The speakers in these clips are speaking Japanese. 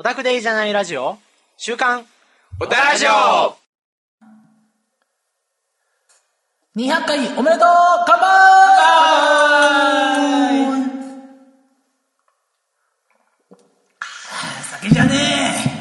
タクでいいじゃないラジオ週刊オタラジオ 200回おめでとう乾杯酒じゃねえ。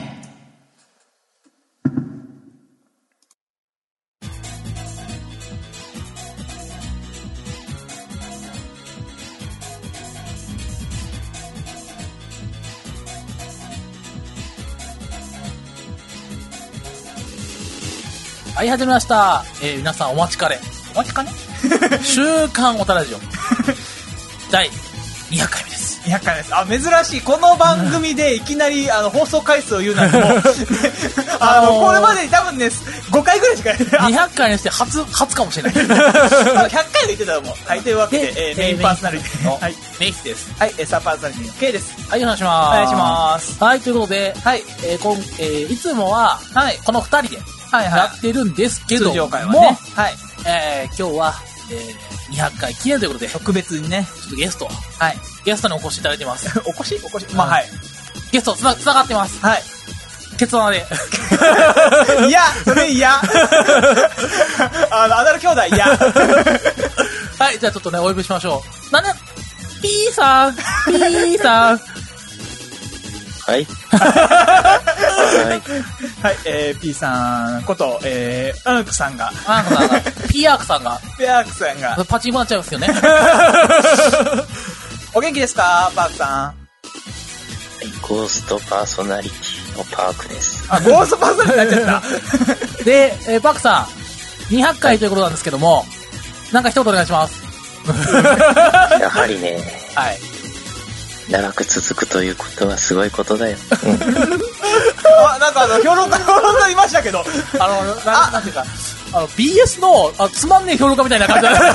はい、始めました。皆さんお待ちかね週刊オタラジオ第200回目です。 200回です。あ、珍しい。この番組でいきなり放送回数を言うなんてもうこれまでに多分ね5回ぐらいしか 200回にして初かもしれない 100回で言ってたらもう、はい、というわけで、メインパーソナリティの、 はい、メイスです。 はい、サーパーソナリティの K です。 はい、お願いします。 お願いします。 はい、ということで、 はい、 いつもは、はい、この2人でやってるんですけども、 通常回はね、はい、 今日は、200回記念ということで特別にね、 ちょっとゲスト、 はい、 ゲストにお越しいただいてます。 お越し、まあ、はい、 ゲストつながってます。 はい、 ケツ穴でいや、それ嫌アナル兄弟嫌はい、じゃあちょっとねお呼びしましょう。なんでP さんはい。 はい、P さんこと、アンクさんが、 ピアークさんが、パチンコになっちゃいますよね。 お元気ですか、パークさん。 はい、ゴーストパーソナリティのパークです。 あ、ゴーストパーソナリティになっちゃった。 で、パークさん、200回ということなんですけども、なんか一言お願いします。 やはりね、 はい。 長く続くということはすごいことだよ。 あ、なんか評論家いましたけど、 なんていうか、BS のつまんねえ評論家みたいな感じだね。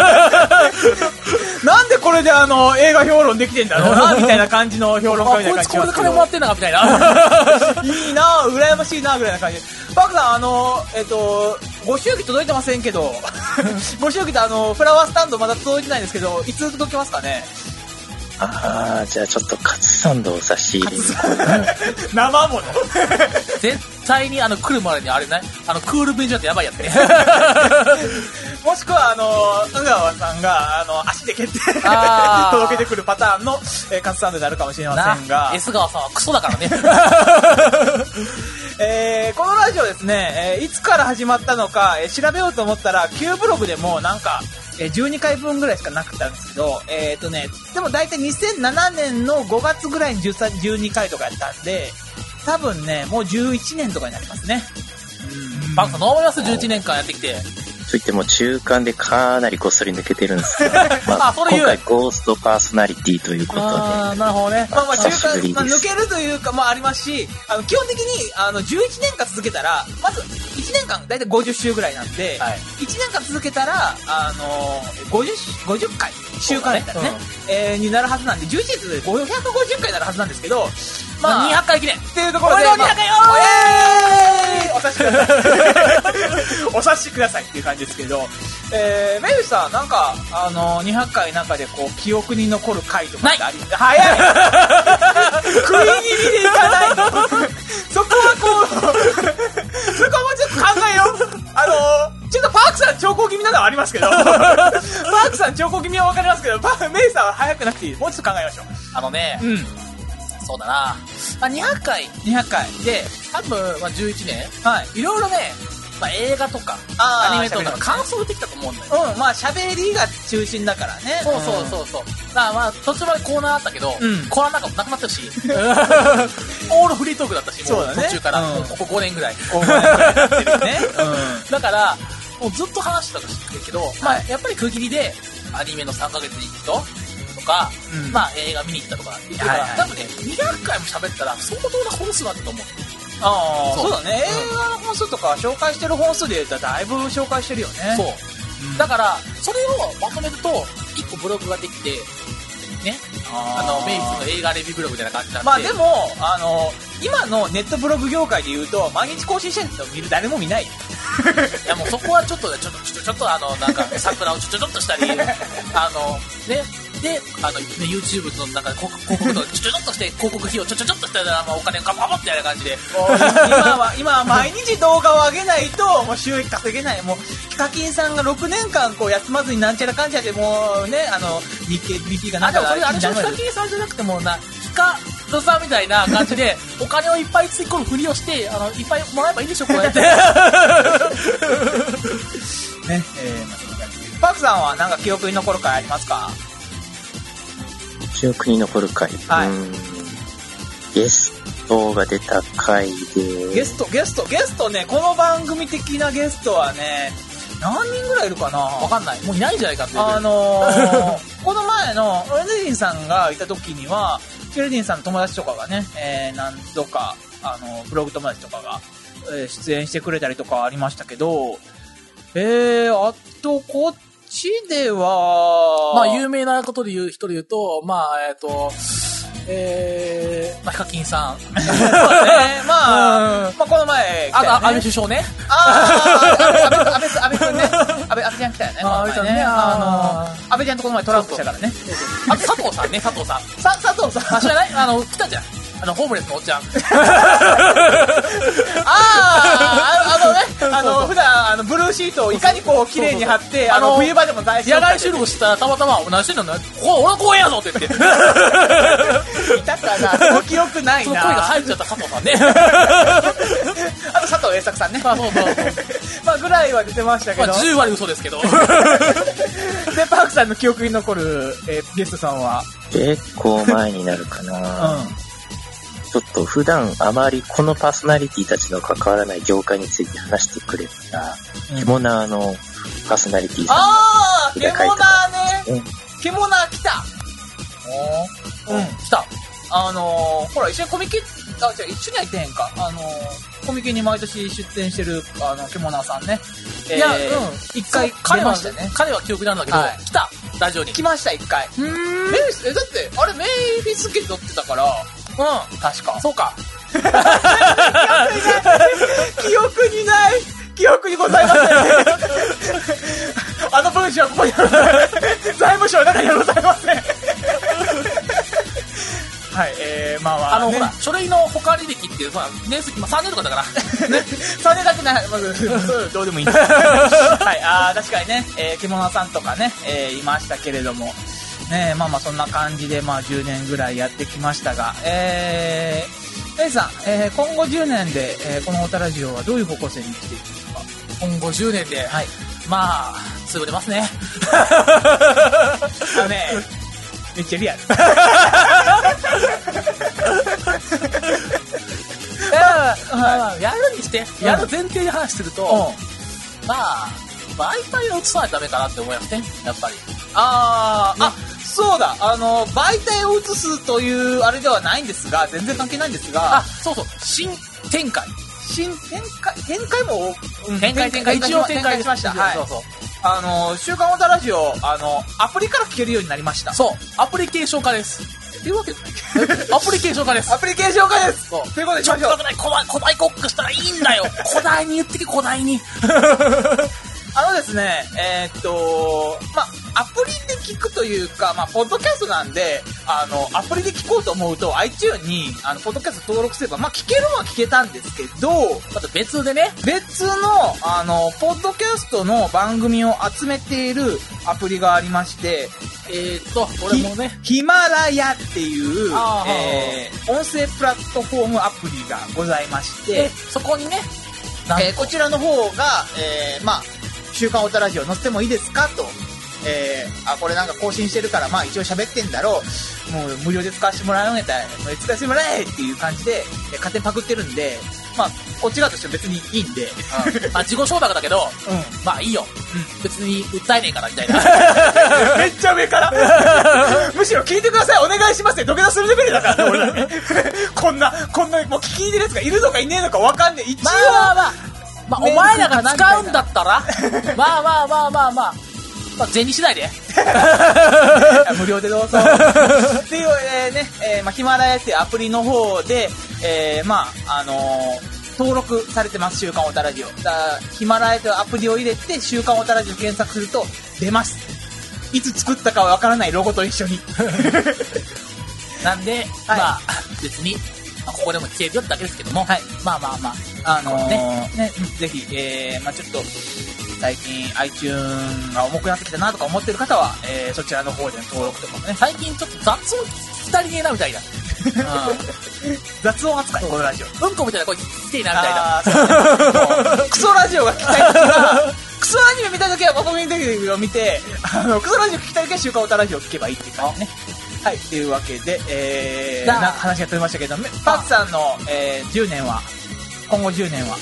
なんでこれで映画評論できてんだろうなみたいな感じの評論家みたいな感じ。 こいつこれで金もらってんのかみたいな。 いいな、羨ましいなぐらいな感じ。パクさん、ご祝儀届いてませんけど、ご祝儀とフラワースタンドまだ届いてないんですけど、いつ届きますかね。 ああ、じゃあちょっとカツサンドを差し入れに。 生もの。 絶対に来るまでにあれね、クール便所ってやばいやつね。 もしくは宇川さんが足で蹴って届けてくるパターンの、カツサンドになるかもしれませんが、 S 川さんはクソだからね。 このラジオですね、いつから始まったのか、調べようと思ったら Q ブログでもなんか12回分ぐらいしかなくったんですけど、でも大体2007年の5月ぐらいに12回とかやったんで、多分ね、もう11年とかになりますね。 バンさん、どう思います ?11 年間やってきて。 といっても中間でかなりこっそり抜けてるんですけど、まあ、今回ゴーストパーソナリティということで。 なるほどね。 まあ中間、抜けるというか、ありますし、基本的に11年間続けたら、まず1年間だいたい50週ぐらいなんで、はい、1年間続けたら50回週間だったらね、になるはずなんで、11年で550回になるはずなんですけど、 まあ200回記念っていうところで、 200回よお察しください。お察しくださいっていう感じですけど、メイフさん、なんか200回の中でこう記憶に残る回とかってありますか？早い。食い気味でいかないの。そこはこう、そこはもうちょっと考えよう。ちょっとパークさん兆候気味なのはありますけど、パークさん兆候気味はわかりますけど、メイさんは早くなくていい。もうちょっと考えましょう。 そうだな。200回で、多分、11年、はい、いろいろね、映画とか、アニメとか感想できたと思うんだよ。 喋りが中心だからね。 そう。だから途中までコーナーあったけど、コーナーなんかもなくなったし、オールフリートークだったし、もう途中から、ここ5年ぐらい。 なってるね。 だから、もうずっと話してたけど、やっぱり区切りで、アニメの3ヶ月に一度、とか、映画見に行ったとか言ってから、多分ね、200回も喋ったら相当な本数だったと思う。 そうだね。映画の本数とか紹介してる本数で言ったらだいぶ紹介してるよね。 そう。だから、それをまとめると、1個ブログができて、ね。メイスの映画レビューブログみたいな感じなんで。 でも、今のネットブログ業界で言うと、毎日更新してるの見る誰も見ない。 いやもうそこはちょっとなんか桜をちょっとしたり、ね、 で、YouTube のなんか広告とかちょちょっとして広告費用ちょちょっとしたらお金がガババってやる感じで。 今は毎日動画を上げないと、もう収益稼げない。もう、ヒカキンさんが6年間こう休まずになんちゃらかんちゃらでもうね、日経 BP がなんか。 でもそれあれ、ヒカキンさんじゃなくてもヒカドさんみたいな感じで、お金をいっぱいつぎ込むふりをして、いっぱいもらえばいいでしょ、こうやって。ね、 パークさんはなんか記憶に残る回ありますか？ 記憶に残る回。 はい。 ゲストが出た回で。 ゲストね、この番組的なゲストはね、何人ぐらいいるかな？ わかんない。もういないんじゃないかって。 この前のレディンさんがいた時には、レディンさんの友達とかがね、何度か、ブログ友達とかが、出演してくれたりとかありましたけど、あと、こっちでは、 まあ、有名なことで言うと、ヒカキンさん。 そうですね。まあ、この前、 安倍首相ね。 安倍くんね。安倍ちゃん来たよね。 安倍ちゃんね。 安倍ちゃんとこの前トランプしたからね。 あと、佐藤さんね、佐藤さん。 佐藤さん。 知らない？来たじゃん。ホームレスのおっちゃん。 普段、ブルーシートをいかにこう、綺麗に貼って、冬場でも大丈夫。 野外収録したらたまたま、何してんの？俺は公園やぞって言って。 いたかな？その記憶ないな。 その声が入っちゃった佐藤さんね。 あと佐藤栄作さんね。 そう。 まあ、ぐらいは出てましたけど。 まあ、10割嘘ですけど。で、 パークさんの記憶に残る、ゲストさんは結構前になるかな。ちょっと普段あまりこのパーソナリティたちの関わらない業界について話してくれた、ケモナーのパーソナリティさんがケモナーね。ケモナー来た。来た。ほら、一緒にコミケ、一緒には行ってへんか。コミケに毎年出店してる、ケモナーさんね。 いや、 一回彼は記憶なんだけど、来たラジオに。 来ました、一回。だって、あれ、メイフィスケ撮ってたから、確か。 そうか。 記憶にない。記憶にございません。文章はここにある。財務省の中にはございません。はい、 ほら、書類の保管履歴っていう、年数、3年とかだから。 ね。3年だけない。まず、どうでもいいんです。はい、確かにね、獣さんとかね、いましたけれども、ね、そんな感じで、10年ぐらいやってきましたが、レイさん、今後10年で、このオタラジオはどういう方向性にしていくんですか？ 今後10年で、はい。潰れますね。 めっちゃリアル。 やるにして、やる前提で話すると、媒体を移さないとダメかなって思いますね、やっぱり。 そうだ、媒体を移すというあれではないんですが、全然関係ないんですが、 そう、新展開も、 一応展開しました。はい。 そう。 週刊オタラジオ、アプリから聞けるようになりました。 そう。アプリケーション化です。っていうわけアプリケーション化です。 アプリケーション化です。 そう。 ということで、 ちょっとぐらい古代コックしたらいいんだよ。古代に言ってけ、古代に。 ですね、アプリで聞くというか、ポッドキャストなんで、アプリで聞こうと思うと、iTunes に、ポッドキャスト登録すれば、聞けるは聞けたんですけど、 また別でね、 別の、ポッドキャストの番組を集めているアプリがありまして、 俺もね、 ヒマラヤっていう、音声プラットフォームアプリがございまして、 そこにね、 こちらの方が、週刊オタラジオ載せてもいいですかと、これなんか更新してるから、一応喋ってんだろう、もう無料で使わせてもらうんやったら、使わせてもらえっていう感じで、勝手にパクってるんで、こっち側としては別にいいんで。 自己承諾だけど、いいよ。別に訴えねえから、みたいな。 めっちゃ上から。むしろ聞いてください、お願いしますって土下座するレベルだからね、俺らね。こんな、もう聞いてるやつがいるのかいねえのか分かんねえ。一応。 お前らが使うんだったら、銭次第で。 無料でどうぞ。っていうね、ヒマラヤっていうアプリの方で、登録されてます、週刊オタラジオ。ヒマラヤというアプリを入れて、週刊オタラジオ検索すると出ます。 いつ作ったかはわからないロゴと一緒に。 なんで、 はいまあ、別に、まあここでも聞けるよってだけですけども、 はい。 まあまあまあ、 ね、ぜひ、まあちょっと、最近 iTunes が重くなってきたなとか思ってる方は、そちらの方での登録とかもね、 最近ちょっと雑音聞きたりねえなみたいな。 雑音扱い、このラジオ。 うんこみたいな声聞きてえなみたいな。 あーそうねクソラジオが聞きたいときは、クソアニメ見たときは、僕見た時を見て、クソラジオ聞きたいときは週刊オタラジオを聞けばいいっていう感じね。はい、というわけで、なんか話が飛びましたけど、パークさんの、10年は、今後10年は、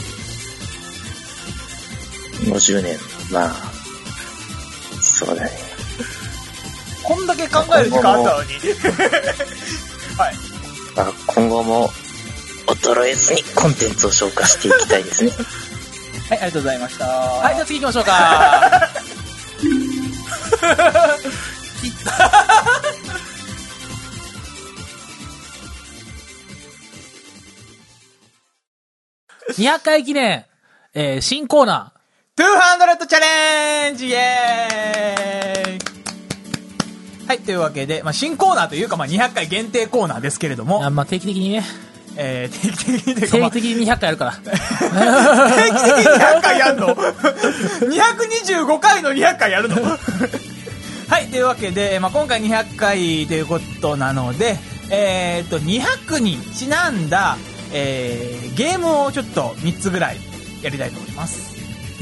50年、まあ、そうだね。 こんだけ考える時間あったのに。はい。 まあ、今後も衰えずにコンテンツを消化していきたいですね。 はい、ありがとうございました。 はい、じゃあ次行きましょうか。200回記念、新コーナ 200チャレンジイエーイはい、というわけで、まあ、新コーナーというか、まあ、200回限定コーナーですけれども、 ー。まあ定期的にね、 定期的にというか、まあ定期的に200回やるから。 定期的に200回やんの ?225 回の200回やるのはい、というわけで、まあ、今回200回ということなので、200にちなんだ、ゲームをちょっと3つぐらいやりたいと思います。で、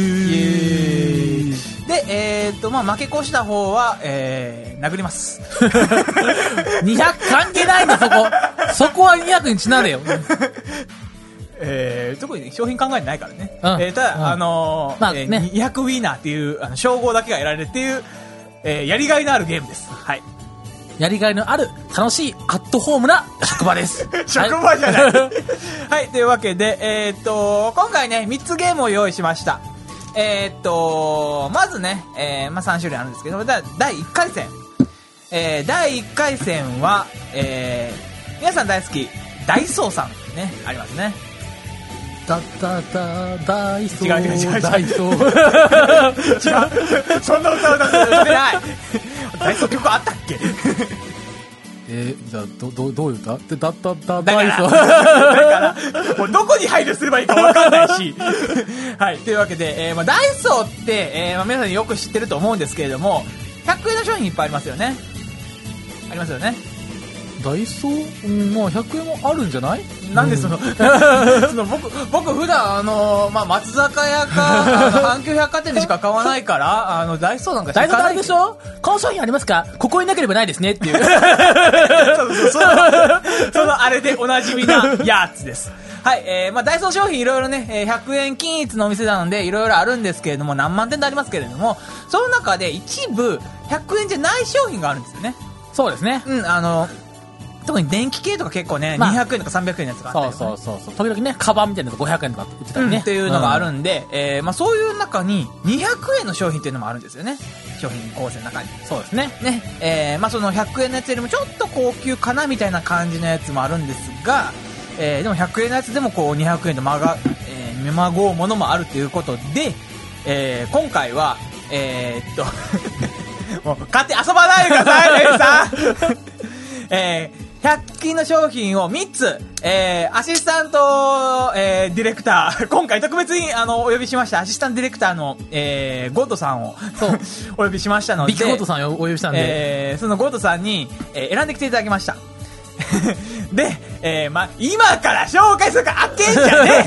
まあ、負け越した方は、殴ります。 200関係ないんだ、そこ。そこは200にちなんでよ。 特に商品考えてないからね。 うんただ、 うんまあね 200ウィーナーっていう称号だけが得られるっていう、やりがいのあるゲームです。はい。 やりがいのある、楽しい、アットホームな職場です。 職場じゃない。はい、というわけで、今回ね、3つゲームを用意しました。まずね、まあ、3種類あるんですけど、第1回戦。第1回戦は、皆さん大好き、ダイソーさんね、ありますね。 ダイソー。 違うダイソー。 違う。そんな歌を歌ってない。ダイソー曲あったっけ？ じゃあ、どういう歌で、ダイソー。 だからもうどこに配慮すればいいか分かんないし。はい、というわけで、まあ、ダイソーって、まあ、皆さんよく知ってると思うんですけれども、100円の商品いっぱいありますよね。ありますよね。 ダイソー、まあ100円もあるんじゃない？ なんでその、僕普段まあ、松坂屋か、阪急百貨店でしか買わないから、ダイソーなんかダイソーあれでしょ？この商品ありますか？ここになければないですねっていう。 そのあれでおなじみなやつです。はい、まあ、ダイソー商品いろいろね、100円均一のお店なのでいろいろあるんですけれども、何万点とありますけれども、その中で一部100円じゃない商品があるんですよね。 そうですね。 うん、特に電気系とか結構ね、 まあ 200円とか300円のやつがあったりとかね、 そう。時々ね、カバンみたいなのが500円とか売ってたりね。 っていうのがあるんで、まあ、そういう中に200円の商品っていうのもあるんですよね。商品構成の中に。 そうですね。 ね、まあ、その100円のやつよりもちょっと高級かなみたいな感じのやつもあるんですが、でも100円のやつでもこう200円と見まごうものもあるということで、今回は、もう勝手に遊ばないでください、レイさん。100均の商品を3つ、アシスタント、ディレクター、今回特別にお呼びしましたアシスタントディレクターの、ゴッドさんをお呼びしましたので、 ビッグゴッドさんをお呼びしたんで、 そのゴッドさんに、選んできていただきました。で、まあ、今から紹介するからあっけんじゃね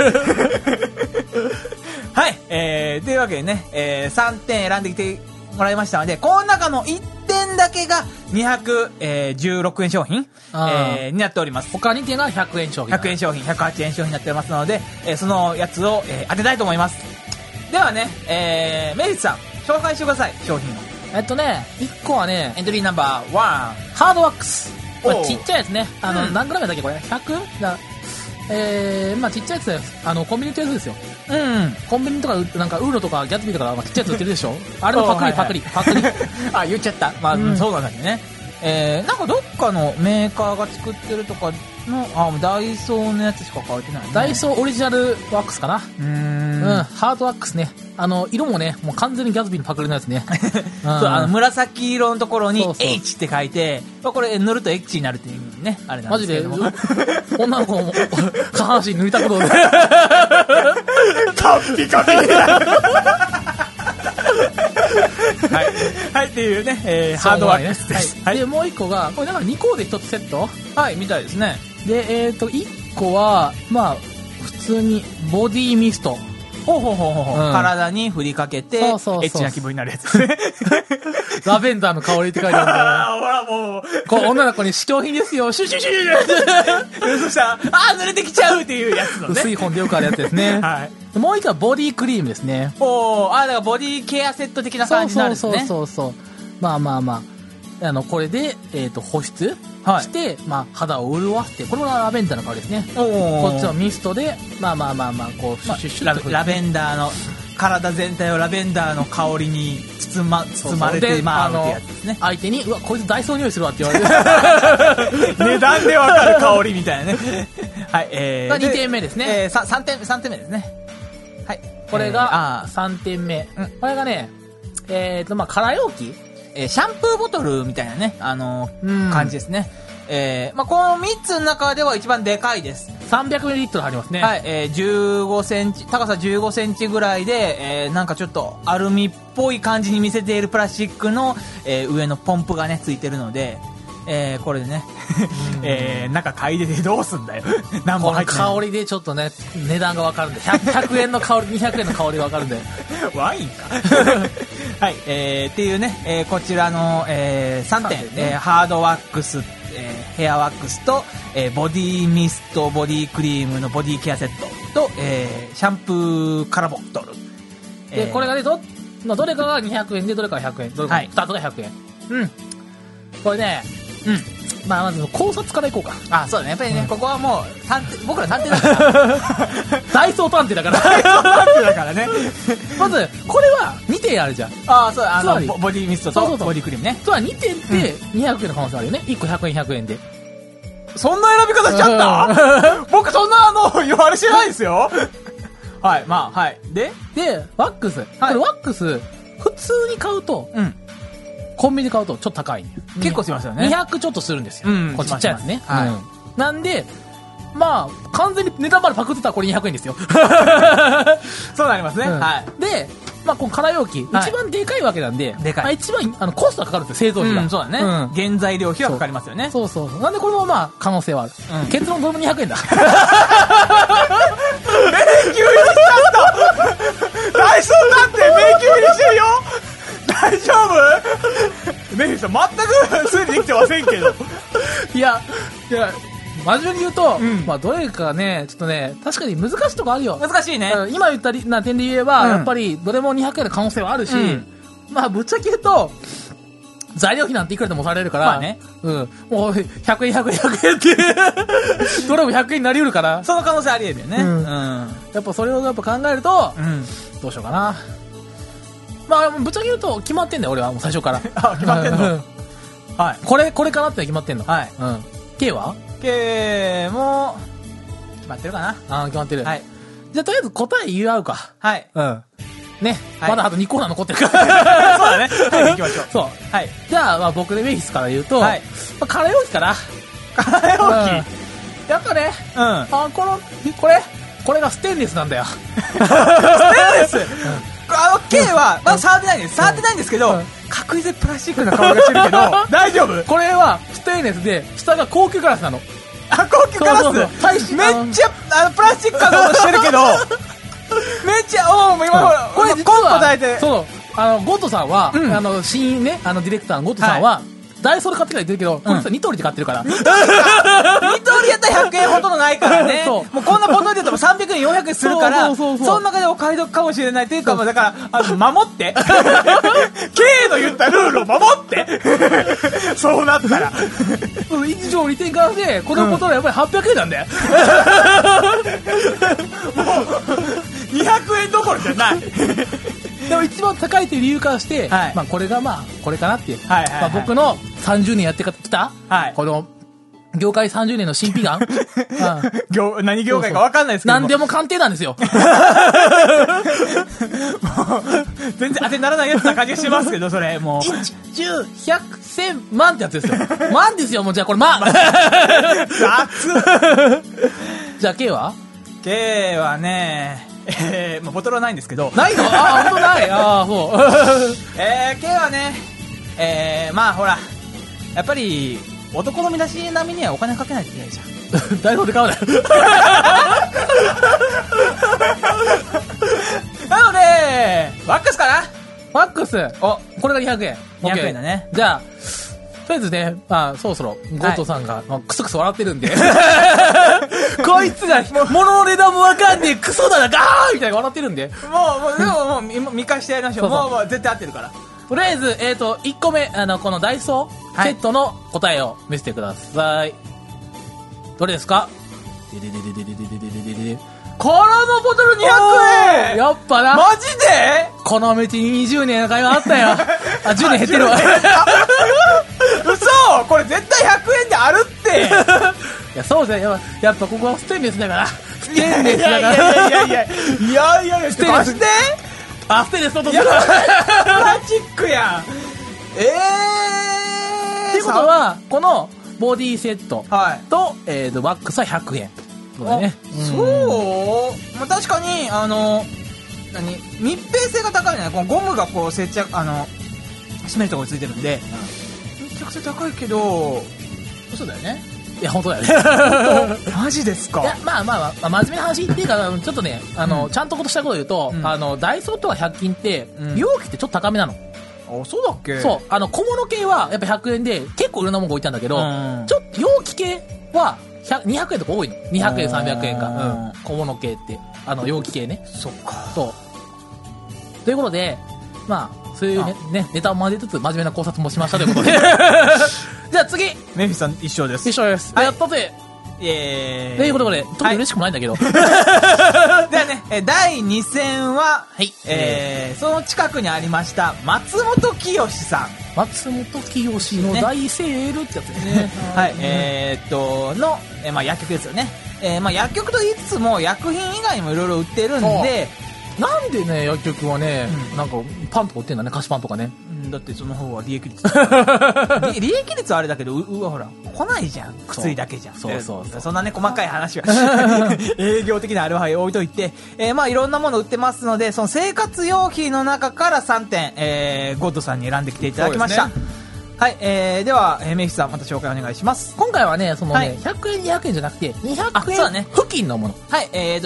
はい、というわけでね、3点選んできてもらいましたので、この中の1点だけが216円商品、になっております。 他2点が100円商品。 100円商品、108円商品になっておりますので、そのやつを、当てたいと思います。ではね、メリッツさん、紹介してください、商品を。 1個はね、 エントリーナンバー1、 ハードワックス。まあおうちっちゃいやつね。 うん何グラムだっけこれ 100？ まあちっちゃいやつだよ。コンビニってやつですよ。 うん。 コンビニとか、なんかウーロとかギャツビーとか、まあ、ちっちゃいやつ売ってるでしょ。あれのパクリ。 あ、言っちゃった。まあ、 うんそうなんだよね。 なんかどっかのメーカーが作ってるとかの、ダイソーのやつしか書いてない、ね。 ダイソーオリジナルワックスかな。ハードワックスね。色もね、もう完全にギャズビーのパクリのやつね。 そう、紫色のところにそうそう H って書いて、これ塗ると H になるっていう意味ね、あれなんマジで、 ですけども。 女の子の下半身塗りたくどうで。 カッピカピはい。はい、っていうね、ハードワックスです。 はい。で、もう一個が、これだから2個で1つセットはい、みたいですね。 で、1個は、まあ、普通にボディミスト。 ほうほうほうほう、体に振りかけて、エそうそうそうッチな気分になるやつですね。 ラベンダーの香りって書いてあるんだほらもう。 こう女の子に試供品ですよ、シュシュシュシュそしたら、濡れてきちゃうっていうやつのね。 薄い本でよくあるやつですね。 はい。 もう一個はボディクリームですね。 だからボディケアセット的な感じになるんですね。 そう。まあ。これで、保湿して、まあ、肌を潤わせて、これはラベンダーの香りですね。こっちのミストで、まあ、こう、シュッシュッシュッとラベンダーの、体全体をラベンダーの香りに包まれてまうってやつですね。 相手に、うわ、こいつダイソー匂いするわって言われて。 値段でわかる香りみたいなね。はい、 2点目ですね。 3点目ですね。はい。 これが、3点目。これがね、まあ、空容器シャンプーボトルみたいなね、感じですね。まあ、この3つの中では一番でかいです。 300ml 入りますね。 はい、15センチ、高さ15センチぐらいで、なんかちょっとアルミっぽい感じに見せているプラスチックの、上のポンプがね、ついてるので、これでね、中嗅いでてどうすんだよ。何本入ってない。 香りでちょっとね、値段がわかるんで、100円の香り、200円の香りがわかるんで。 ワインか。はい、っていうね、こちらの、3点、ハードワックス、ヘアワックスと、ボディミスト、ボディクリームのボディケアセットと、シャンプーカラボトル。 で、これがね、どれかが200円で、どれかが100円。どれか2つが100円。これね、まあ、まず考察からいこうか。 そうだね。やっぱりね、ここはもう、僕ら探偵だから。 ダイソー探偵だから。 ダイソー探偵だからね。 まず、これは2点あるじゃん。 そう、ボディミストとボディクリームね。 つまり2点って200円の可能性あるよね。1個100円100円で。 そんな選び方しちゃった僕そんな言われしてないですよ。はい、まあ、はい。で、 ワックス。これワックス、普通に買うと、コンビニで買うとちょっと高い。 結構しますよね。 200ちょっとするんですよ。これちっちゃいやつね。なんで、まあ、完全に値段までパクってたらこれ200円ですよ。 そうなりますね。はい。 で、まあ、この空容器、一番でかいわけなんで、一番コストがかかるんですよ、製造費が。 そうだね。原材料費はかかりますよね。 そう。なんでこれもまあ、可能性はある。結論これも200円だ。 迷宮入りしちゃったダイソーなんて迷宮入りしてるよ大丈夫メイさん全く推理できてませんけど。 いや、真面目に言うと、まあどれかね、ちょっとね、確かに難しいとこあるよ。 難しいね。 今言った点で言えば、やっぱりどれも200円の可能性はあるし、まあぶっちゃけ言うと、材料費なんていくらでも押されるから、もう100円100円100円って、どれも100円になりうるから。 その可能性あり得るよね。 やっぱそれをやっぱ考えると、どうしようかな。まあぶっちゃけ言うと決まってんだよ、俺はもう最初から。 決まってんのはい。 これかなって決まってんの。 はい。 K は ？K も、決まってるかな？ 決まってる。 はい。 じゃあとりあえず答え言い合うか。 はい。 ね。まだあと2コーナー残ってるから。 そうだね。はい、行きましょう。 そう。 はい。 じゃあ、まあ僕でメイスから言うと、はい。空容器かな。 空容器？ やっぱね、これがステンレスなんだよ。 ステンレスK は、まだ触ってないんです。触ってないんですけど、確実にプラスチックな香りがしてるけど、大丈夫？ これはステンレスで、下が高級ガラスなの。 高級ガラス？めっちゃ、プラスチックなことしてるけど、めっちゃ、今ほら、 これ実コンポ抱いて。 そう、ゴッドさんは、新ね、ディレクターのゴッドさんは、ダイソーで買ってきたら言ってるけど、これさ、ニトリで買ってるから。ニトリやったら100円ほどのないからね。もうこんなボトルで言っても300円、400円するから、その中でお買い得かもしれないというか、だから、守って。K の言ったルールを守って。そうなったら。 以上利点からして、このボトルはやっぱり800円なんだよ。 もう、200円どころじゃない。 でも一番高いという理由からして、 はいまあこれがまあ、これかなっていう。 はいはいはいまあ僕の30年やってきた、 はいこの、業界30年の新秘眼、 何業界か分かんないですけど。 何でも鑑定なんですよ。 全然当てにならないやつな感じがしますけど、それ、もう。 1、10、100、1000万ってやつですよ。万ですよ、もうじゃあこれ万。じゃあ K は K はね、まあボトルはないんですけど。 ないのあ、ほんとない。ああ、そう。 K はね、まあほら、やっぱり、男の身だし並みにはお金かけないといけないじゃん。 台本で買うなよ。 なので、ワックスかなマックス。お、これが200円。 200円だね。 じゃあ、とりあえずね、まあ、そろそろ、ゴートさんが、まあクソクソ笑ってるんで。こいつが、物の値段もわかんねえ、クソだな、ガーみたいな笑ってるんで。 でももう、見返してやりましょう。 そうそうもう絶対合ってるから。 とりあえず、1個目、このダイソーセットの答えを見せてください。どれですか？ このボトル200円やっぱな。 マジでこの道に20年の会話あったよ。あ、10年減ってるわ。 嘘これ絶対100円であるっていや、そうですね。やっぱここはステンレスだから。ステンレスだから。 いや、 ステンレス。 してあ、ステンレスとプラスチックやん。 っていうことは、このボディセットはいと、ワックスは100円。そうだね。 そうまあ、確かに、密閉性が高いね。このゴムがこう接着、締めるところについてるんで、密着性高いけど、 嘘だよね。いや、本当だよね。 マジですか？ いや、まあ、真面目な話っていうか、ちょっとね、ちゃんとことしたこと言うと、ダイソーとか100均って、容器ってちょっと高めなの。 あ、そうだっけ？ そう。小物系はやっぱ100円で、結構いろんなものが置いたんだけど、ちょっと容器系は、200円とか多いの。200円、300円か。小物系って。容器系ね。 そっか。 そう。ということで、まあ、そういうね、ネタを交えつつ、真面目な考察もしましたということで。じゃあ次メフィさん一緒です。 一緒です。やったぜ。ということで、特に嬉しくもないんだけど。ではね、第2戦は、 はい。 その近くにありました、松本清さん。 松本清の大セールってやつですね。 はい、の、まあ、薬局ですよね。まあ、薬局と言いつつも、薬品以外にもいろいろ売ってるんで、 なんでね、薬局はね、なんか、パンとか売ってんだね、菓子パンとかね。 だってその方は利益率。利益率はあれだけど、ほら、来ないじゃん。薬だけじゃん。 そう。 そんなね、細かい話は。営業的なあれは置いといて、まあ、いろんなもの売ってますので、その生活用品の中から3点、ゴッドさんに選んできていただきました。はい、では、メヒさん、また紹介お願いします。 今回はね、そのね、100円、200円じゃなくて、200円付近のもの。 はい、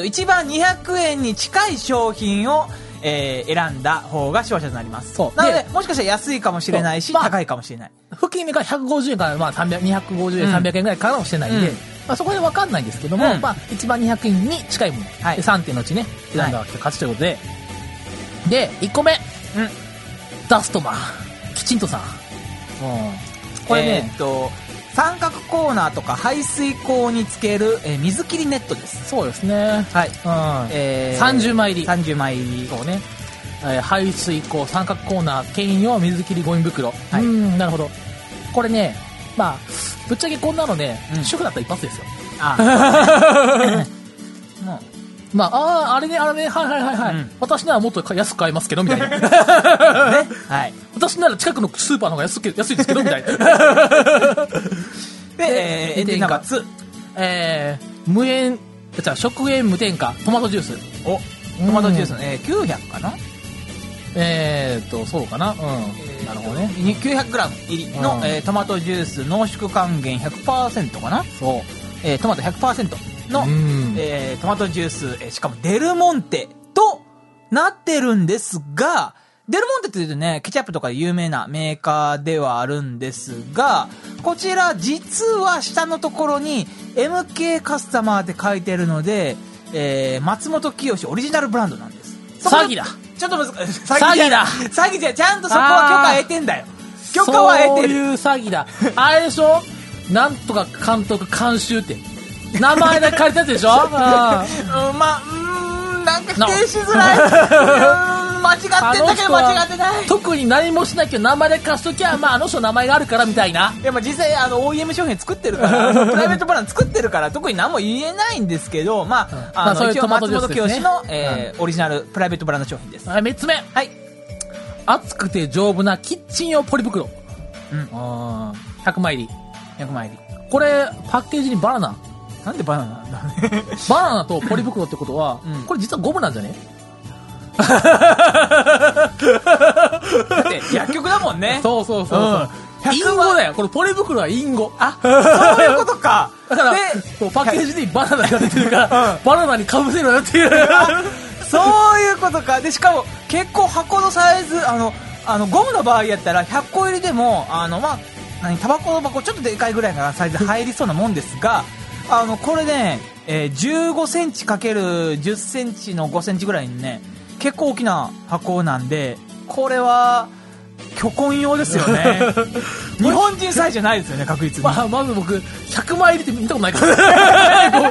一番200円に近い商品を、選んだ方が勝者となります。なので、もしかしたら安いかもしれないし、高いかもしれない。 付近が150円から、まあ、250円、300円ぐらいかもしれないんで、まあ、そこで分かんないんですけども、まあ、一番200円に近いもの。3点のうちね、選んだ勝ちということで。で、1個目。ダストマン。きちんとさん。これね、三角コーナーとか排水口につける、水切りネットです。そうですね。はい。30枚入り。 30枚入り。 そうね。排水口、三角コーナー、兼用水切りゴミ袋。はい。なるほど。これね、まあ、ぶっちゃけこんなのね、主婦だったら一発ですよ。まあ、あれね、はい。私ならもっと安く買えますけど、みたいな。はい。私なら近くのスーパーの方が安いですけど、みたいな。で、エンディングナンバー2。食塩無添加、トマトジュース。 トマトジュースの、900かなそうかな。なるほどね。 900g 入りの、トマトジュース濃縮還元 100% かなそう。トマト 100%。の、トマトジュース、しかもデルモンテとなってるんですが、デルモンテって言うとね、ケチャップとかで有名なメーカーではあるんですが、こちら実は下のところに MK カスタマーって書いてるので、松本清オリジナルブランドなんです。 詐欺だ。 ちょっと難しい。詐欺だ。詐欺じゃ、ちゃんとそこは許可得てんだよ。許可は得てる。 そういう詐欺だ。あれでしょなんとか監督監修って。名前だけ借りたやつでしょなんか否定しづらい。 間違ってんだけど間違ってない。 特に何もしなきゃ名前で貸しときゃ、まああの人の名前があるからみたいな。 いや、まあ実際OEM 商品作ってるからプライベートブランド作ってるから特に何も言えないんですけど、まあそういう一応松本清の、 ね、 オリジナルプライベートブランド商品です。 はい、3つ目。 はい。 厚くて丈夫なキッチン用ポリ袋。 うん。 100枚入り。 100枚入り。 これ、パッケージにバナナ。 なんでバナナなんだバナナとポリ袋ってことは、これ実はゴムなんじゃねだって薬局だもんね。 そうそうそう。インゴだよ。これポリ袋はインゴ。 あ、そういうことか。 だから、パッケージにバナナが出てるから、バナナにかぶせるよっていう。 そういうことか。で、しかも結構箱のサイズ、ゴムの場合やったら100個入りでも、タバコの箱ちょっとでかいぐらいかなサイズ入りそうなもんですが、これね、15センチ ×10 センチの5センチぐらいにね、結構大きな箱なんで、これは巨根用ですよね。日本人サイズじゃないですよね、確実に。 まず僕100枚入れて見たことないから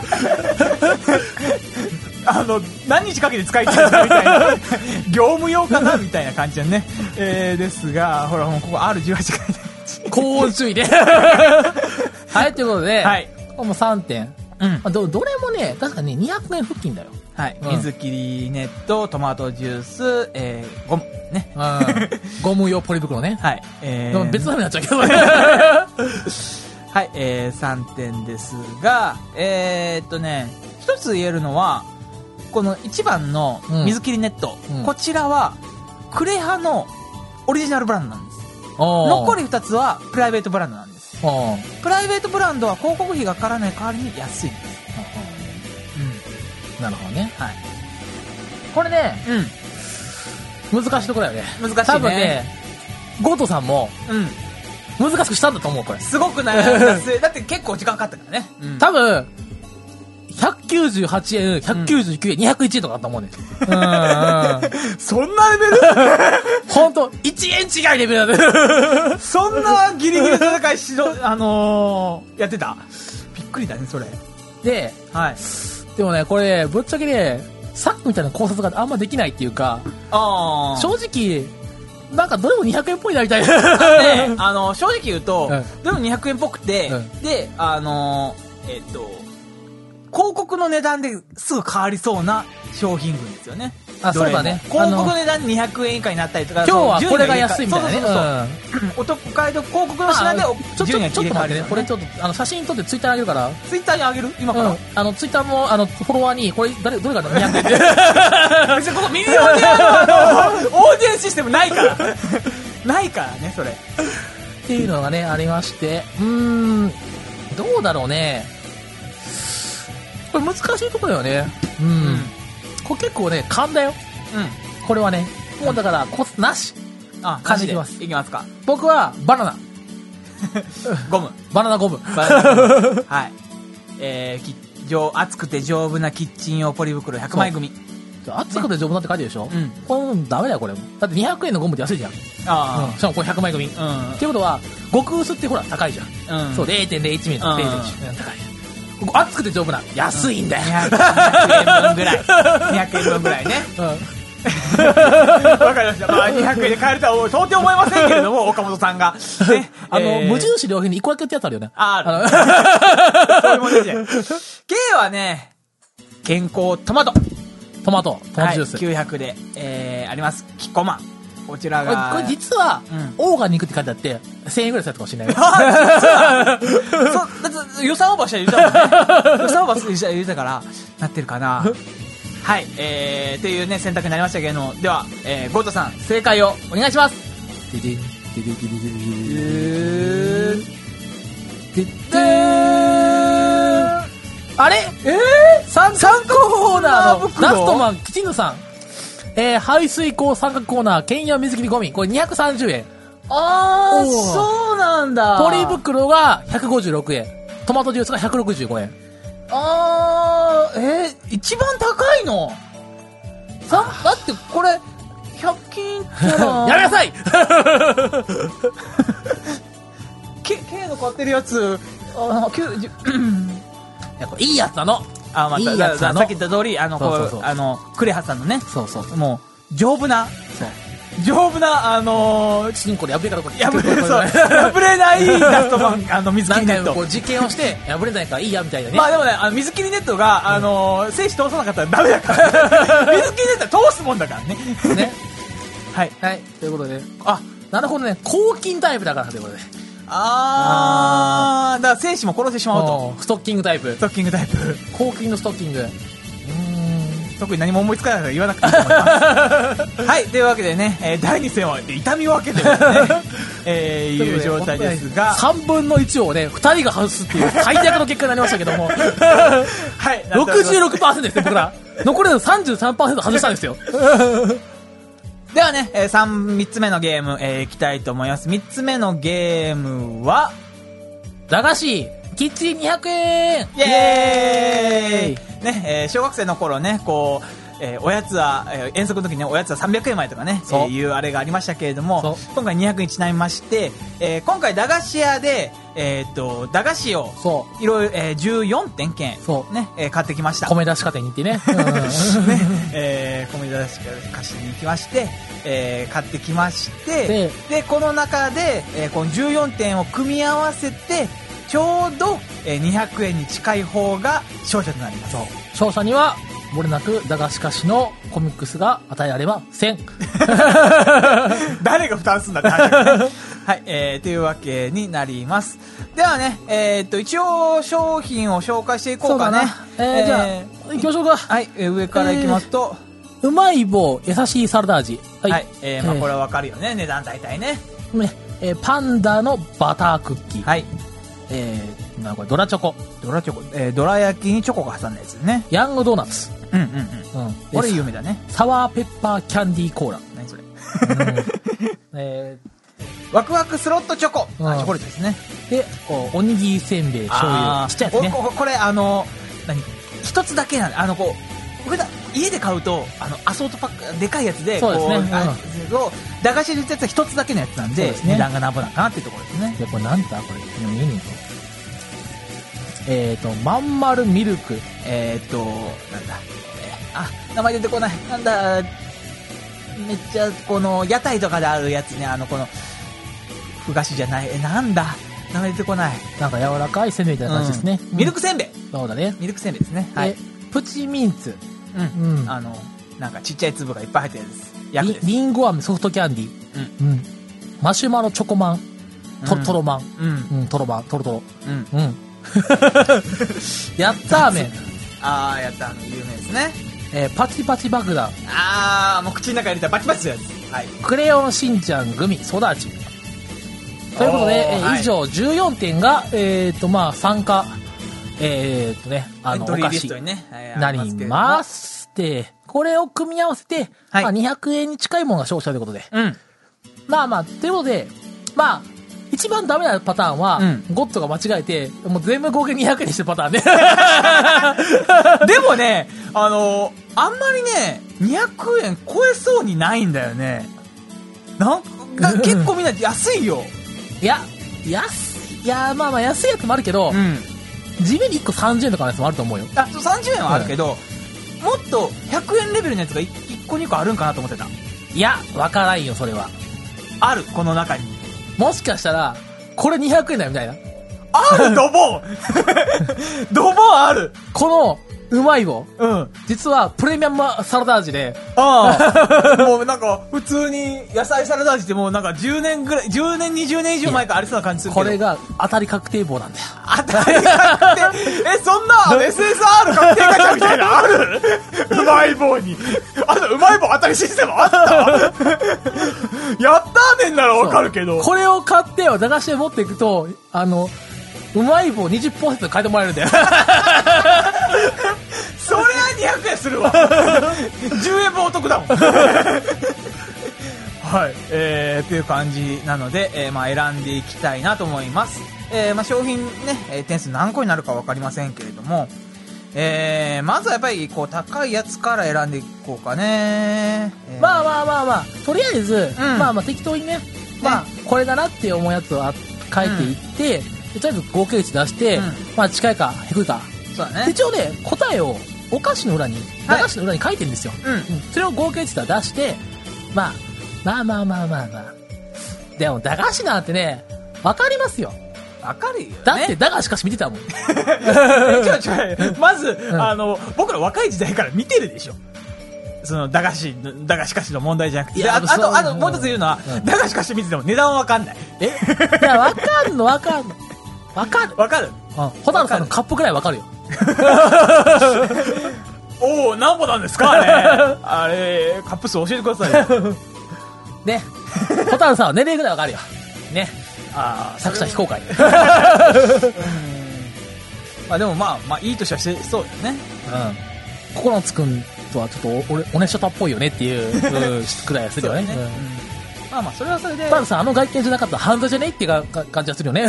何日かけて使いたいかみたいな業務用かなみたいな感じでね、ですが、ほらもうここ R18 書いてある。 高温注意ではい、ということで、 はい、 これも3点、どれもね、確かに200円付近だよ。 はい、水切りネット、トマトジュース、ゴムね、 ゴム用ポリ袋ね。 はい、 別のになっちゃうけどねはい、3点ですが、一つ言えるのは、この1番の水切りネット、こちらはクレハのオリジナルブランドなんです。残り2つはプライベートブランドなんです。プライベートブランドは広告費がかからない代わりに安いんです。 なるほどね。 はい。 これね、難しいところだよね。 難しいね。 多分ね、ゴートさんも、難しくしたんだと思う、これ。 すごく悩んだ末、だって結構時間かかったからね。 多分、198円、199円、201円とかあったもんね。 そんなレベルほんと、1円違いレベルだね。 そんなギリギリの戦いやってた。びっくりだね、それ。 で、 はい。 でもね、これ、ぶっちゃけね、さっきみたいな考察があんまできないっていうか、正直、なんかどれも200円っぽいなみたいな。 正直言うと、どれも200円っぽくて、で、広告の値段ですぐ変わりそうな商品群ですよね。 そうだね。 広告の値段200円以下になったりとか、 今日はこれが安いみたいなね。 お得買いで広告の品で10円切り替わるね。 これちょっと写真撮ってツイッターにあげるから。 ツイッターにあげる今から。 ツイッターもフォロワーにこれどれが200円で。 別にここミリオネアのオーディエンスシステムないから。ないからねそれ。 っていうのがねありまして、どうだろうね。これ難しいところだよね。これ結構ね、勘だよ。これはね、もうだから、コツなし。 勘でいきます。いきますか。 僕は、バナナ。 ゴム。 バナナゴム。 はい。熱くて丈夫なキッチン用ポリ袋100枚組。 熱くて丈夫なって書いてるでしょ。これダメだよ、これも。だって200円のゴムって安いじゃん。しかもこれ100枚組。っていうことは、極薄ってほら、高いじゃん。そう、0.01 ミリとか0.1。高い。熱くて丈夫な安いんだよ。 200円分ぐらい。200円分ぐらいね。わかりました。200円で買えるとは到底思いませんけれども、岡本さんが。 無印良品に1個だけってやつあるよね。 ある。そういうもので。K はね、健康トマトジュース。 900で、あります。キッコーマン。こちらが。 これ実は、オーガニックって書いてあって、1000円ぐらいするかもしれない。 予算オーバーしたら言うたもんね。予算オーバーしたら言うたから、なってるかな。はい、っていうね、選択になりましたけれども、では、ゴートさん、正解をお願いします。 あれ三角コーナーのラストマン、キチンヌさん。排水口三角コーナー、兼用水切りゴミ。これ230円。 そうなんだ。 ポリ袋が156円。トマトジュースが165円。 一番高いのだってこれ、100均ってやめなさい K の買ってるやつ、 いいやつなの。 いいやつなの。さっき言った通り、クレハさんのね、もう、丈夫な丈夫な、 チンコで破れからこれ破れないダスト版、水切りネット。 何回もこう実験をして、破れないからいいや、みたいなね。 まあでもね、水切りネットが、精子通さなかったらダメだから。水切りネットは通すもんだからね。 ね。 はい。 はい。ということで、なるほどね、抗菌タイプだからということで。 だから精子も殺してしまうと。 ストッキングタイプ。 抗菌のストッキング。特に何も思いつかないから言わなくていいと思います。はい、というわけでね、第2戦は痛み分けでね、いう状態ですが、 3分の1をね、2人が外すっていう最悪の結果になりましたけども、はい、66% ですね、僕ら。残りの 33% 外したんですよ。 ではね、3つ目のゲーム、いきたいと思います。3つ目のゲームは、 駄菓子キッチン200円イエーイね、小学生の頃ね、こう、おやつは、遠足の時に、ね、おやつは300円前とかね、いうあれがありましたけれども、今回200円にちなみまして、今回駄菓子屋で、駄菓子を、いろいろ、14点券、ね、買ってきました。 米出し家庭に行ってね。 ね、米出し貸しに行きまして、買ってきまして、で、この中で、この14点を組み合わせて、ちょうど、200円に近い方が勝者となります。 勝者には、漏れなく駄菓子菓子のコミックスが与えられません。 誰が負担するんだって話だね。はい、というわけになります。ではね、一応商品を紹介していこうかね。 じゃあ、行きましょうか。 はい、上からいきますと、 うまい棒優しいサラダ味。 はい、まあこれはわかるよね、値段大体ね。 パンダのバタークッキー。 はい。 なんかこれドラチョコ。 ドラ焼きにチョコが挟んだやつですね。 ヤングドーナツ。 これ有名だね。 サワーペッパーキャンディーコーラ。 何それ。ワクワクスロットチョコ。チョコレートですね。 で、おにぎりせんべい、醤油。ちっちゃいやつね。 これ一つだけなんで、普段家で買うとアソートパックでかいやつで、 そうですね。 駄菓子で売ったやつは一つだけのやつなんで、値段がなんぼなんかなっていうところですね。 で、これなんだこれ見えねえと。まんまるミルク。 なんだ。名前出てこない。なんだ。めっちゃ、この、屋台とかであるやつね、この、ふ菓子じゃない。なんだ。名前出てこない。 なんか柔らかいせんべいみたいな感じですね。 ミルクせんべい。 そうだね。 ミルクせんべいですね。はい。 プチミンツ。 なんかちっちゃい粒がいっぱい入ってるやつ。 リンゴ飴ソフトキャンディー。マシュマロチョコマン。トロマン。トロマン。トロトロ。やったーめん。 やったーめん。有名ですね。 パチパチ爆弾。 もう口の中入れたらバチバチするやつ。はい。 クレヨンしんちゃんグミソダチ。ということで、以上14点が、参加、お菓子になりますって、これを組み合わせて、200円に近いものが勝者ということで。ということで、一番ダメなパターンは、ゴッドが間違えて、もう全部合計200円にしてるパターンね。 でもね、あんまりね、200円超えそうにないんだよね。結構みんな安いよ。 いや、安いやつもあるけど、地味に1個30円とかのやつもあると思うよ。 30円はあるけど、もっと100円レベルのやつが1個2個あるんかなと思ってた。 いや、わからんよ、それは。 ある、この中に。 もしかしたら、これ200円だよ、みたいな。 ある、ドボンドボンある。 この、うまい棒。実は、プレミアムサラダ味で。 もうなんか、普通に野菜サラダ味ってもうなんか10年ぐらい、10年、20年以上前からありそうな感じするけど。 これが当たり確定棒なんだよ。 当たり確定そんな、SSR 確定ガチャみたいなのあるうまい棒に。うまい棒当たりシステムあったやったーねんならわかるけど。 これを買って駄菓子で持っていくと、うまい棒 20% 買えてもらえるんだよ。 それは200円するわ。10円分お得だもん。はい。っていう感じなので、選んでいきたいなと思います。商品ね、点数何個になるか分かりませんけれども、まずはやっぱりこう高いやつから選んでいこうかね。 とりあえず、適当にね、これだなって思うやつを書いていって、とりあえず合計値出して、近いか低いか。 そうだね。 一応ね、答えをお菓子の裏に、駄菓子の裏に書いてるんですよ。それを合計値で出して、 まあ。でも、駄菓子なんてね、わかりますよ。 わかるよね。 だって、駄菓子かし見てたもん。 まず、僕ら若い時代から見てるでしょ。その、駄菓子かしの問題じゃなくて。あと、もう一つ言うのは、駄菓子かし見てても値段はわかんない。 いや、わかる。 わかるホタルさんのカップくらいわかるよ。 おお、なんぼなんですかあれ。あれ、カップ数教えてくださいよ。 ね。ホタルさんは年齢ぐらいわかるよ。ね。作者非公開。 まあでもまあ、いいとしてはしてそうだよね。 うん。ココナッツくんとはちょっと、おねしょたっぽいよねっていうくらいはするよね。 まあ、それはそれで。 ホタルさん、あの外見じゃなかったらハンドじゃねっていう感じはするよね。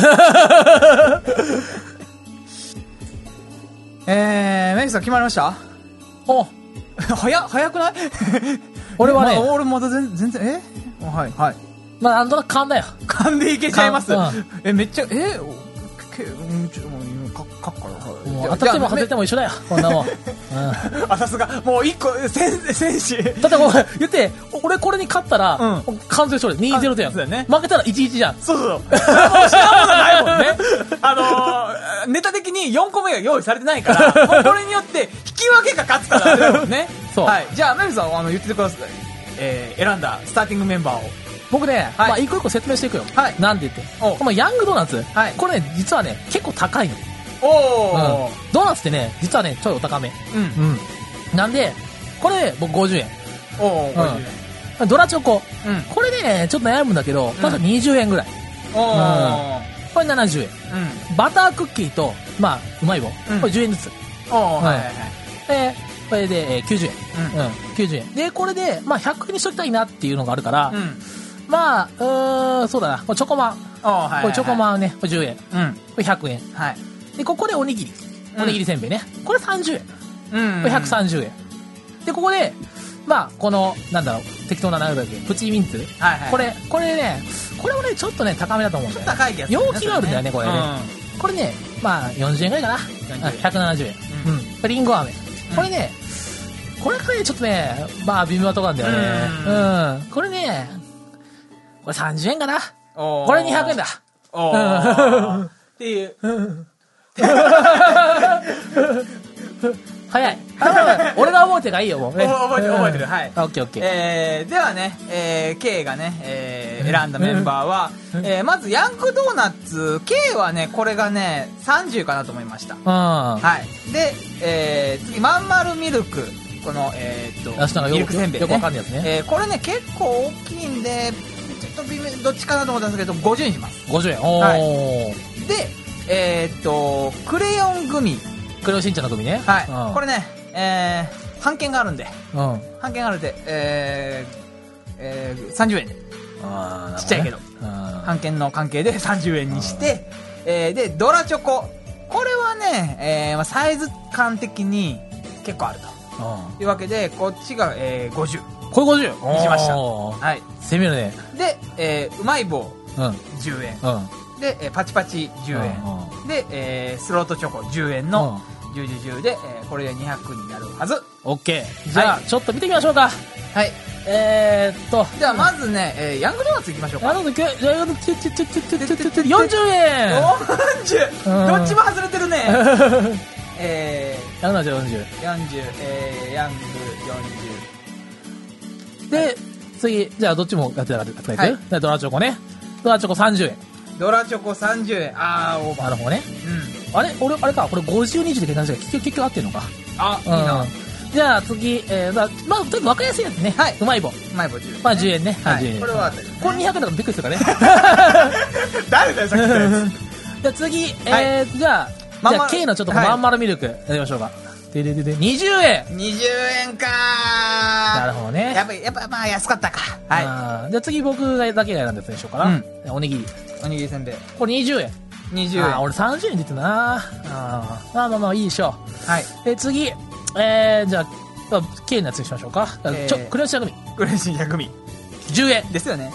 メイクさん決まりました？ お早くない俺はね、 俺まだ全然、はい。 まあ、なんとなく勘だよ。 勘でいけちゃいます。めっちゃ、 当たっても外れても一緒だよ、こんなもん。 さすが、もう一個、戦士。 だって言って、俺これに勝ったら、完全勝利、2-0だよ。負けたら1-1じゃん。 そう。もう知らんものないもんね。ネタ的に4個目が用意されてないから、もうこれによって引き分けが勝つからだもんね。 そう。 はい。じゃあ、メルさん、言ってください。選んだスターティングメンバーを。 僕ね、まあ一個一個説明していくよ。なんで言って。このヤングドーナツ、これね、実はね、結構高いの。ドーナツってね、実はね、ちょいお高め。なんで、これ、僕50円。ドラチョコ。これね、ちょっと悩むんだけど、まだ20円ぐらい。これ70円。バタークッキーと、まあ、うまい棒。これ10円ずつ。これで90円。90円。で、これで、まあ100円にしときたいなっていうのがあるから、まあ、そうだな。これチョコマン。これチョコマンね、これ10円。これ100円。で、ここでおにぎりせんべいね。これ30円。これ130円。で、ここで、まあ、この、なんだろう、適当な何だっけ、プチミンツ。これね、これもね、ちょっとね、高めだと思うんだよ。 高いやつ。 容器があるんだよね、これね。これね、まあ、40円ぐらいかな。170円。リンゴ飴。これね、これちょっとね、まあ、微妙なとこなんだよね。これね、これ30円かな。これ200円だ。っていう。早い。俺が覚えてるからいいよ、もう。 覚えてる。はい。 オッケー。 ではね、K がね、選んだメンバーは、まずヤングドーナツ、K はね、これがね、30かなと思いました。はい。で、次、まんまるミルク。この、ミルクせんべいね。 よくわかんないやつね。 これね、結構大きいんで、ちょっと微妙、どっちかなと思ったんですけど、50円します。 50円。 で、クレヨングミ。 クレヨンしんちゃんのグミね。 はい。これね、半券があるんで。半券があるんで、30円で。ちっちゃいけど。半券の関係で30円にして、で、ドラチョコ。これはね、サイズ感的に結構あると。というわけで、こっちが、50。 これ50 にしました。はい。 攻めるね。 で、うまい棒、10円。で、パチパチ10円。で、スロートチョコ10円の10で、これで200になるはず。 オッケー。じゃあ、ちょっと見てみましょうか。 はい。じゃあまずね、ヤングドーナツいきましょうか。 40円 !40! どっちも外れてるね。 ヤング 40。 で、次、じゃあどっちもやってたからドラチョコね。ドラチョコ30円。 ドラチョコ30円。オーバー。 なるほどね。あれか、これ50、20で計算したら結局合ってんのか。 いいな。 じゃあ次、まあ、とにかく分かりやすいやつね。うまい棒。 10円。 まあ10円ね。 10円。これはこれ200円だからびっくりするからね。 誰だよ、さっきのやつ。 じゃあ次、じゃあ K のちょっとまんまるミルクやりましょうか。20円。 20円かー。なるほどね。 やっぱまあ安かったか。はい。 じゃあ次僕だけが選んだやつでしょうかな。おにぎりせんべい。これ20円。 20円。 俺30円出てな。まあいいでしょう。はい。 で次、じゃあ K のやつにしましょうか。クレヨンしん薬味。 クレヨンしん薬味。 10円。 ですよね。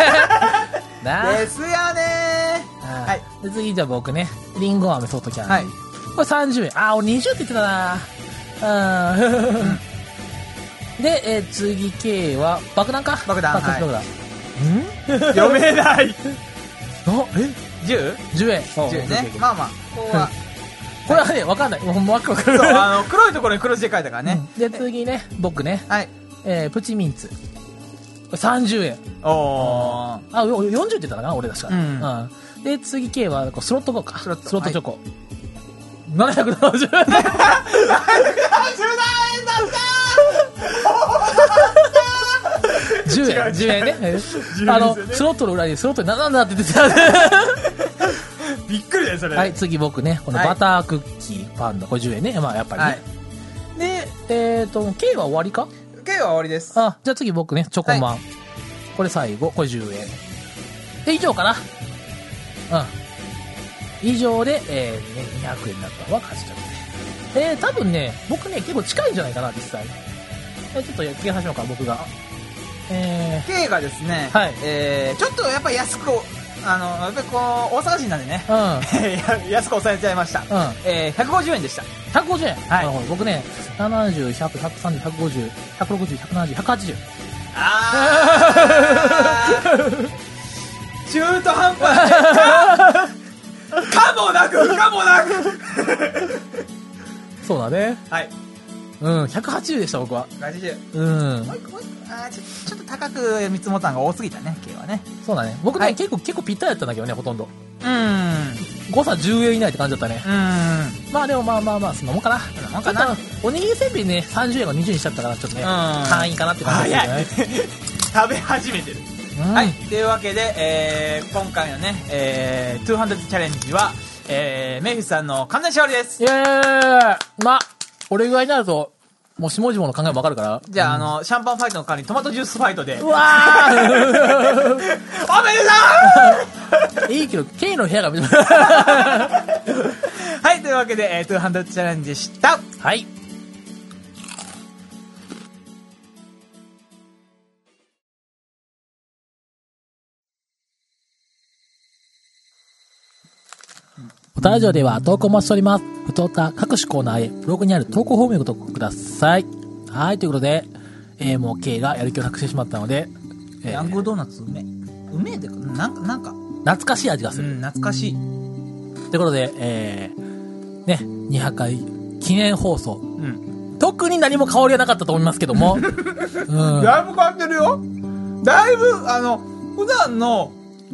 ですよね。 はい。で次じゃあ僕ね、リンゴ飴ソフトキャンディー。はい。これ30円。俺20って言ってたな。 で、次 K は爆弾か。 爆弾爆弾。 読めない。10? 10円。 10ね。まあまあ、ここは。 これはね、わかんない。もうわかる。 そう、黒いところに黒字で書いたからね。 で、次ね、僕ね。 はい。 プチミンツ。30円。 40 って言ったかな俺確か。で、次 K は、スロット5か。スロットチョコ。770円。770円だった10円ね。スロットの裏にスロットに7って出てた。 びっくりだよ、それ。 はい、次僕ね、このバタークッキーパンダ、これ10円ね。まあ、やっぱりね。で、K は終わりか？ K は終わりです。 じゃあ次僕ね、チョコマン。これ最後、これ10円。で、以上かな。以上で、200円になったのは勝ちという。多分ね、僕ね、結構近いんじゃないかな、実際。ちょっとやってみましょうか、僕が。 K がですね、 はい。 ちょっとやっぱり安く、やっぱりこう、大阪人なんでね、安く抑えちゃいました。150円でした。 150円。はい。僕ね、70、100、130、150、160、170、180。 中途半端かもなくそうだね。 はい。 180でした、僕は。 180。 ちょっと高く見積もったのが多すぎたね、K はね。 そうだね。僕ね、結構ぴったりだったんだけどね、ほとんど。誤差10円以内って感じだったね。まあでもまあ、そんなもんかな。おにぎりせんべいね、30円が20にしちゃったから、ちょっとね、単位かなって感じですね。 食べ始めてる。はい。というわけで、今回のね、200チャレンジは、メイフィスさんの完全勝利です。 イェーイ。まあ、俺ぐらいになると、もう下々の考えもわかるから。 じゃあ、シャンパンファイトの代わりにトマトジュースファイトで。 うわーおめでとういいけど、K の部屋が見てはい、というわけで、200チャレンジでした。 はい。おたラジオでは投稿もしております。ふとた各種コーナーへブログにある投稿フォームへご投稿ください。はい、ということで、もう K がやる気をなくしてしまったので、 ヤングドーナツうめえでか、なんか。 懐かしい味がする。 懐かしい。 ということで、ね、200回記念放送。特に何も香りはなかったと思いますけども。 だいぶ変わってるよ。だいぶ、普段の、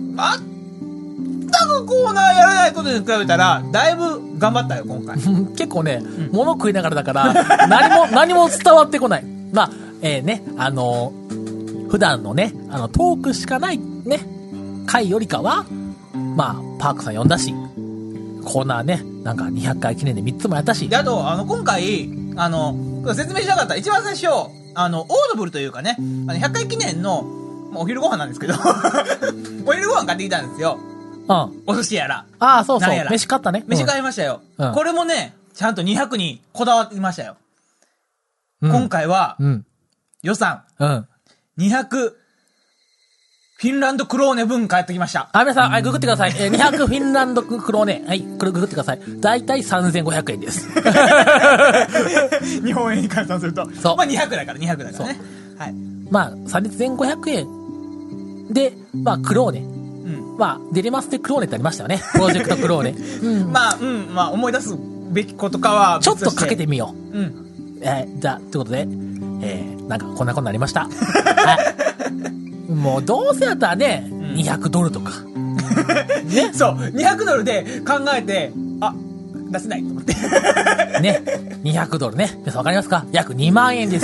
全くコーナーやらないことに比べたら、だいぶ頑張ったよ、今回。 結構ね、物食いながらだから、何も伝わってこない。まあ、ね、普段のね、トークしかないね、回よりかは、まあ、パークさん呼んだし、コーナーね、なんか200回記念で3つもやったし。 で、あと、今回、説明しなかった。一番最初、オードブルというかね、100回記念の、お昼ご飯なんですけど、お昼ご飯買ってきたんですよ。お寿司やら。 そうそう。飯買ったね。 飯買いましたよ。これもね、ちゃんと200にこだわってましたよ。今回は、予算、200、フィンランドクローネ分返ってきました。 皆さん、ググってください。200フィンランドクローネ。はい、これググってください。だいたい3500円です。 日本円に換算すると。そう。まあ200だからね。はい。 まあ、3500円で、まあ、クローネ。まあ、デレマスでクローネってありましたよね。プロジェクトクローネ。 まあ、思い出すべきことかはちょっとかけてみよう。じゃあ、ということで、なんかこんなことになりました。もうどうせやったらね、200ドルとか。 ね。そう、200ドルで考えて、出せないと思って。 ね、200ドルね。皆さんわかりますか？約2万円です。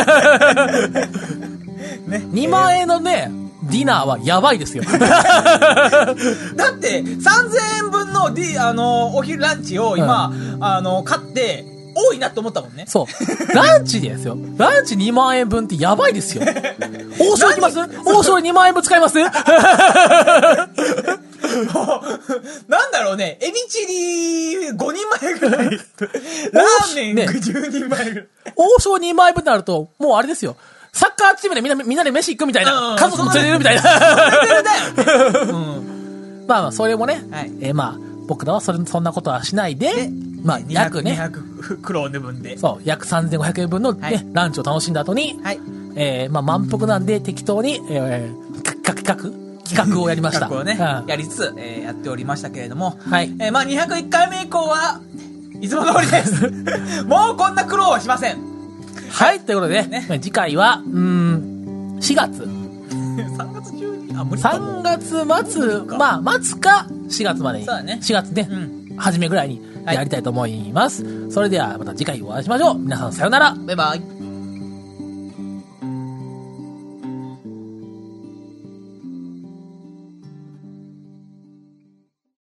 ね。2万円のね、ディナーはやばいですよ。だって3000円分のお昼ランチを今、買って多いなと思ったもんね。 そう。ランチですよ。ランチ2万円分ってやばいですよ。王将行きます？王将に2万円分使います？ なんだろうね。エビチリ5人前ぐらい。ラーメン10人前ぐらい。 王将2万円分ってなると、もうあれですよ。サッカーチームでみんなで飯行くみたいな。家族も連れてるみたいな。まあまあ、それもね、まあ、僕らはそんなことはしないで、 まあ、約ね。 200クローネ分で。 そう、約3500円分のね、 はい、 ランチを楽しんだ後に、 はい。 まあ、満腹なんで適当に、企画をやりました。 企画をね、 うん、 やりつつ、やっておりましたけれども、 はい。 まあ、201回目以降は、いつも通りです。もうこんな苦労はしません。 はい、ということでね、次回は、4月。 3月中に、無理かも。 3月末、まあ、末か4月までに。 そうだね。 4月ね、初めぐらいにやりたいと思います。それではまた次回お会いしましょう。皆さんさようなら。 バイバイ。